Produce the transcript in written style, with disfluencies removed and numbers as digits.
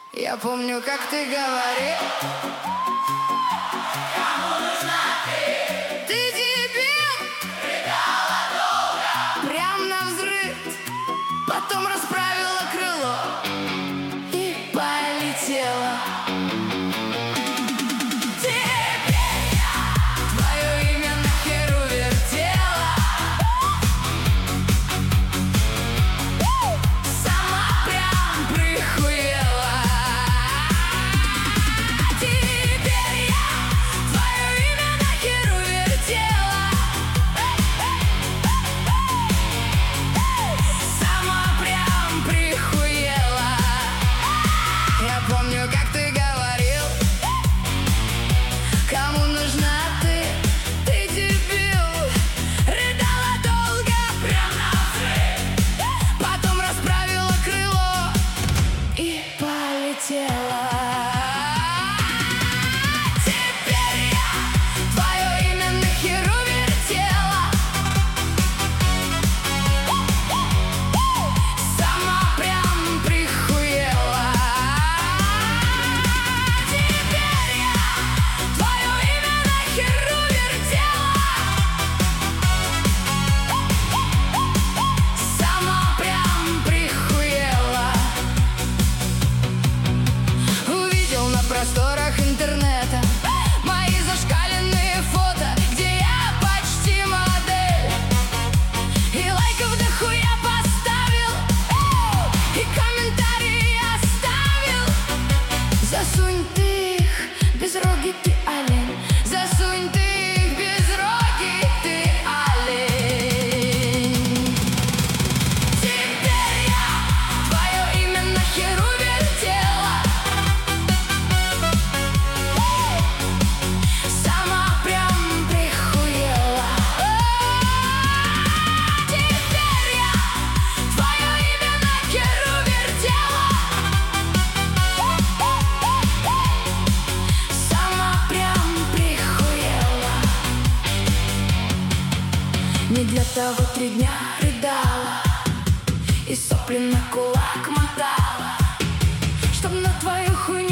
Я помню, как ты говорил: кому нужна ты? Ты дебил! Рыдала долго, прям навзрыд. Потом расправила крыло и полетела. Теперь я твое имя нахер увертела. Сама прям прихуела. Теперь я твое имя нахер увертела. Сама прям прихуела. Я помню, как ты говорил: кому нужна ты? Ты дебил! Рыдала долго, прям навзрыд. Потом расправила крыло и полетела. Теперь я твое имя нахер увертела. Сама прям прихуела. Теперь я твое имя нахер увертела. Сама прям прихуела. Увидел на просторах интернета мои зашкаленные фото, где я почти модель. И лайков дохуя поставил, и комментарии оставил. Засунь ты их, безрогий ты олень. Засунь ты их, безрогий ты олень. Теперь я твое имя нахер увертела. Сама прям прихуела. Теперь я твое имя нахер увертела. Сама прям прихуела. Не для того 3 дня рыдала и сопли на кулак мотала, чтоб на твою хуйню